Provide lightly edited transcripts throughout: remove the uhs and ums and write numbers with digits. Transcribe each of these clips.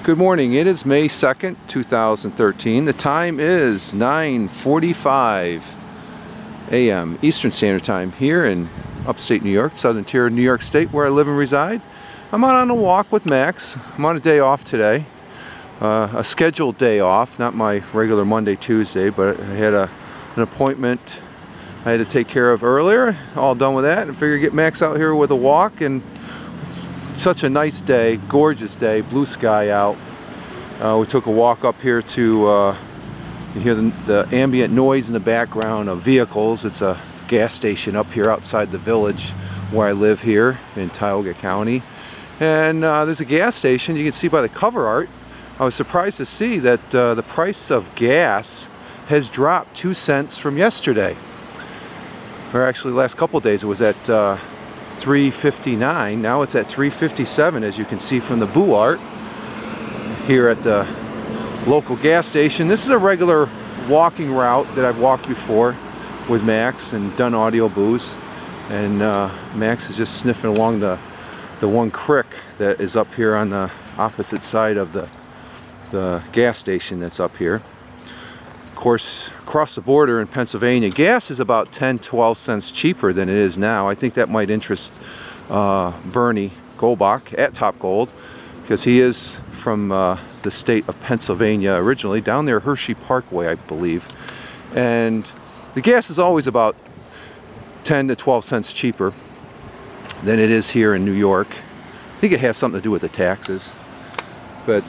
Good morning. It is May 2nd, 2013. The time is 9:45 a.m. Eastern Standard Time here in upstate New York, southern tier of New York State, where I live and reside. I'm out on a walk with Max. I'm on a day off today. A scheduled day off, not my regular Monday, Tuesday, but I had an appointment I had to take care of earlier. All done with that, and figured get Max out here with a walk. And such a nice day, gorgeous day, blue sky out. We took a walk up here to, you hear the ambient noise in the background of vehicles. It's a gas station up here outside the village where I live here in Tioga County. And there's a gas station, you can see by the cover art. I was surprised to see that the price of gas has dropped 2 cents from yesterday. Or actually, the last couple of days it was at $3.59. Now it's at $3.57, as you can see from the boo art here at the local gas station. This is a regular walking route that I've walked before with Max and done audio boos. And Max is just sniffing along the one creek that is up here on the opposite side of the gas station that's up here. Of course, across the border in Pennsylvania, gas is about 10-12 cents cheaper than it is now. I think that might interest Bernie Goldbach at Top Gold, because he is from the state of Pennsylvania originally, down there Hershey Parkway, I believe. And the gas is always about 10 to 12 cents cheaper than it is here in New York. I think it has something to do with the taxes. But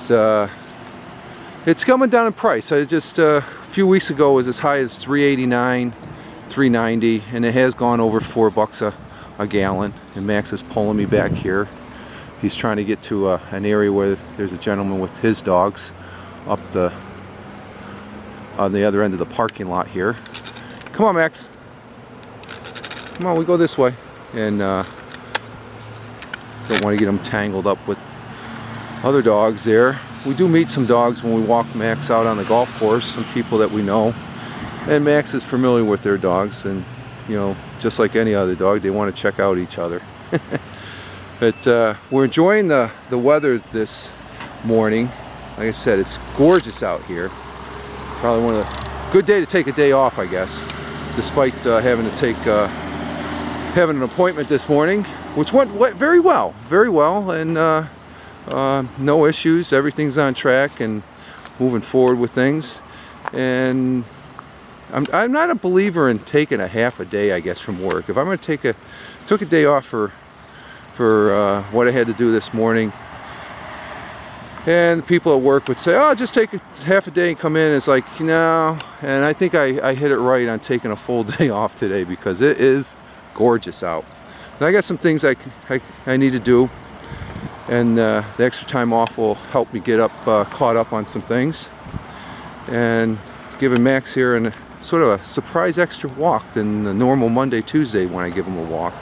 it's coming down in price. I just a few weeks ago it was as high as $3.89, $3.90, and it has gone over $4 a gallon. And Max is pulling me back here. He's trying to get to an area where there's a gentleman with his dogs up on the other end of the parking lot here. Come on, Max. Come on, we go this way. And don't want to get them tangled up with other dogs there. We do meet some dogs when we walk Max out on the golf course, some people that we know. And Max is familiar with their dogs, and you know, just like any other dog, they want to check out each other. But we're enjoying the weather this morning. Like I said, it's gorgeous out here. Probably one of the good day to take a day off, I guess, despite having to take having an appointment this morning, which went very well, and no issues. Everything's on track and moving forward with things. And I'm not a believer in taking a half a day, I guess, from work. If I'm going to took a day off for what I had to do this morning, and people at work would say, oh, just take a half a day and come in. It's like, no. And I think I hit it right on taking a full day off today, because it is gorgeous out. And I got some things I need to do, and the extra time off will help me get caught up on some things, and giving Max here a sort of a surprise extra walk than the normal Monday, Tuesday when I give him a walk.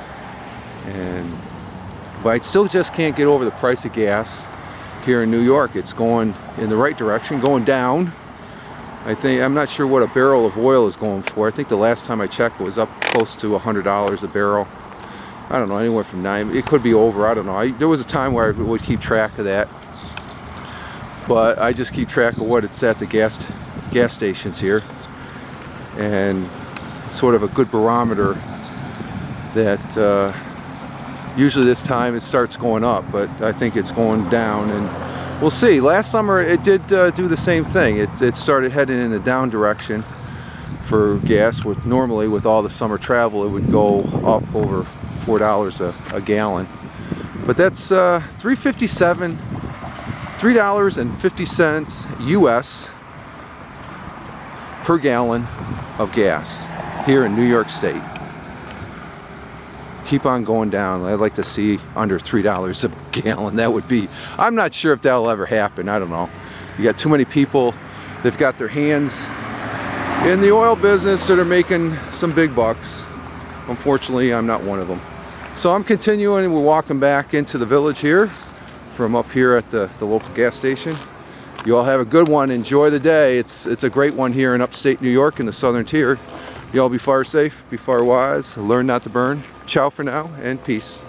But I still just can't get over the price of gas here in New York. It's going in the right direction, going down. I'm not sure what a barrel of oil is going for. I think the last time I checked it was up close to $100 a barrel. I don't know, anywhere from 9. It could be over, I don't know. There was a time where I would keep track of that, but I just keep track of what it's at the gas stations here, and it's sort of a good barometer that usually this time it starts going up, but I think it's going down, and we'll see. Last summer it did do the same thing. It started heading in the down direction for gas. Normally with all the summer travel it would go up over $4 a gallon, but that's $3.57, $3.50 US per gallon of gas here in New York State. Keep on going down. I'd like to see under $3 a gallon. That would be, I'm not sure if that'll ever happen. I don't know. You got too many people that've got their hands in the oil business that are making some big bucks. Unfortunately, I'm not one of them. So I'm continuing, and we're walking back into the village here from up here at the local gas station. You all have a good one. Enjoy the day. It's a great one here in upstate New York in the southern tier. You all be fire safe, be fire wise, learn not to burn. Ciao for now, and peace.